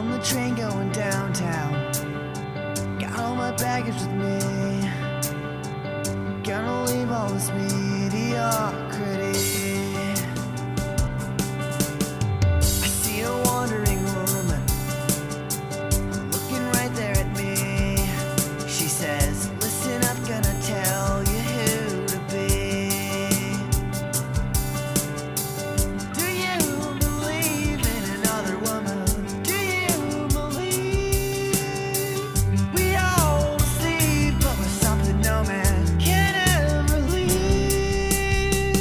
On the train going downtown, got all my baggage with me. Gonna leave all this mediocrity. I see a wandering woman looking right there at me. She says, listen up, gonna tell you who to be. Do you believe in another woman? Do you believe we all sleep, but with something no man can ever leave?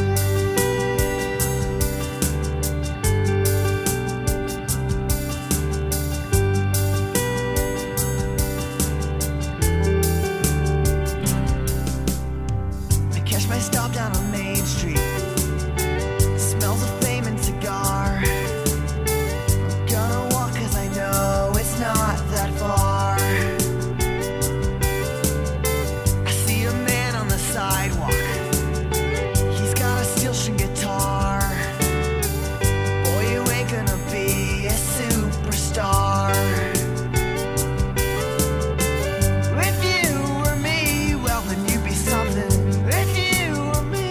I catch my stop down on Main Street. It smells of fame and cigar. I'm gonna walk 'cause I know it's not that far. I see a man on the sidewalk. He's got a steel string guitar. Boy, you ain't gonna be a superstar. If you were me, well then you'd be something. If you were me,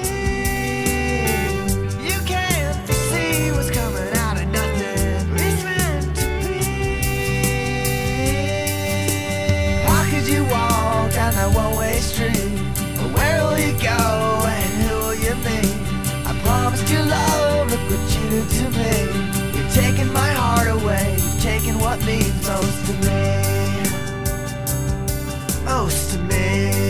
you can't foresee what's coming out of nothing. It's meant to be. How could you walk down that one-way street? Where will you go and who will you meet? I promised you love, look what you did to me. You're taking my heart away, you're taking what means most to me. Most to me.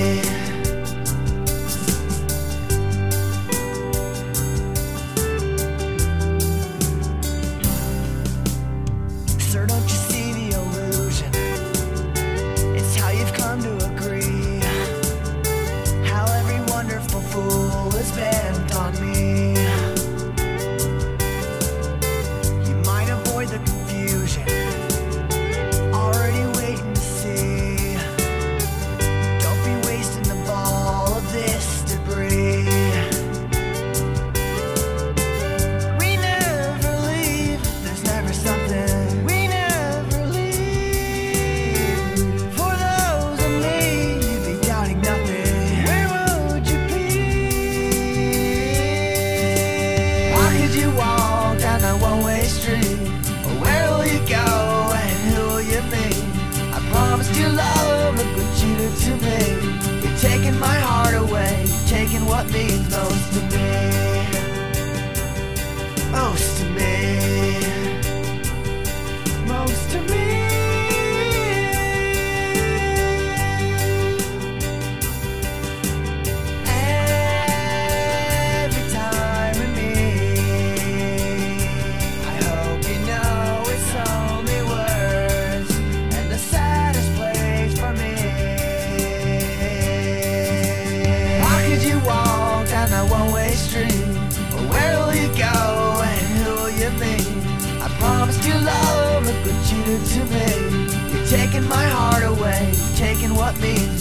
Sir, don't you see the illusion? It's how you've come to agree. How every wonderful fool is bent on me. You might avoid the confusion, already waiting to see. Don't be wasting the ball of this debris. We never leave, there's never something. We never leave. For those of me, you'd be doubting nothing. Where would you be? How could you walk down that one-way street? Where will you go and who will you meet? I promised you love, look what you did to me. You're taking my heart away, you're taking what means most to me. Most to me. Most to me. Every time we meet, I hope you know it's only words and the saddest place for me. How could you walk down that one-way street? Where will you go and who will you meet? I promised you love, look what you did to me. You're taking my heart away, you're taking what means